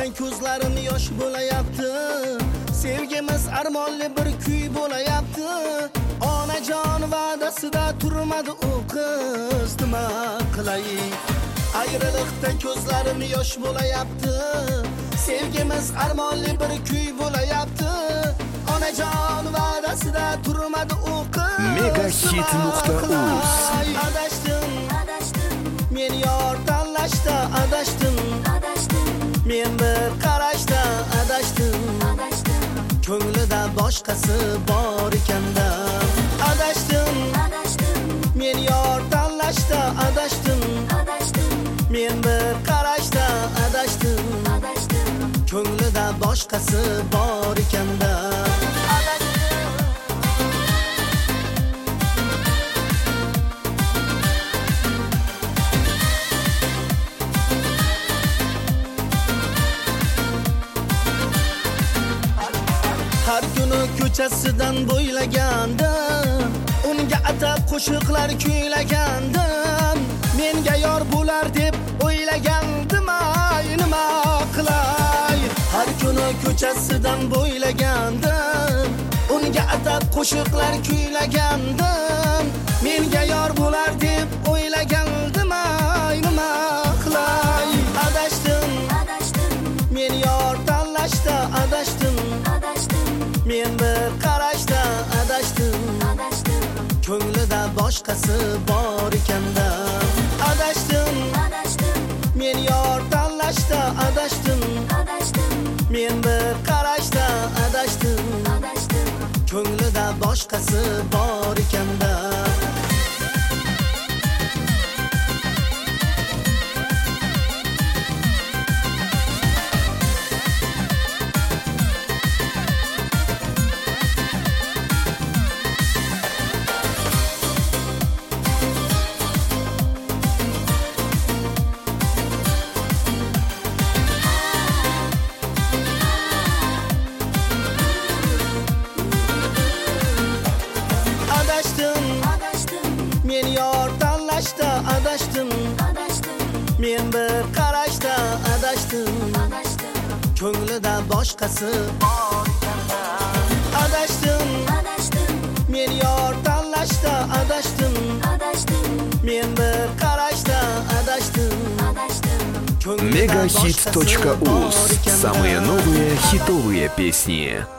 Ayriliqdan ko'zlarim yosh bo'layapti. Sevgimiz armonli bir kuy bo'layapti. Onajon va'dasida turmadi u qiz, nima qilay? Ayriliqdan ko'zlarim yosh bo'layapti. Sevgimiz armonli bir kuy bo'layapti. Onajon va'dasida turmadi u qiz. Megahit.uz Adashdim, men yor tanlashda adashdim. Men bir qarashda adashdim. Ko'nglida boshqasi bor ekanda. Adashdim, men yor tanlashda adashdim. Men bir qarashda adashdim. Ko'nglida boshqasi bor ekanda. Har kuni ko'chasidan bo'ylagandim, unga atab qo'shiqlar kuylagandim. Menga yor bo'lar deb o'ylagandim, ay nima qilay? Har kuni ko'chasidan bo'ylagandim, unga atab qo'shiqlar kuylagandim. Menga yor bo'lar deb o'ylagandim, ay nima qilay? Adashdim, men yor tanlashda adashdim. Men bir qarashda adashdim. Ko'nglida boshqasi bor ekanda. Adashdim, men yor tanlashda adashdim. Men bir qarashda adashdim. Ko'nglida boshqasi bor ekanda. Men yor tanlashda adashdim. Men bir qarashda adashdim. Ko'nglida boshqasi bor ekanda. Adashdim, men yor tanlashda adashdim. Men bir qarashda adashdim. Megahit.uz. Самые новые хитовые песни.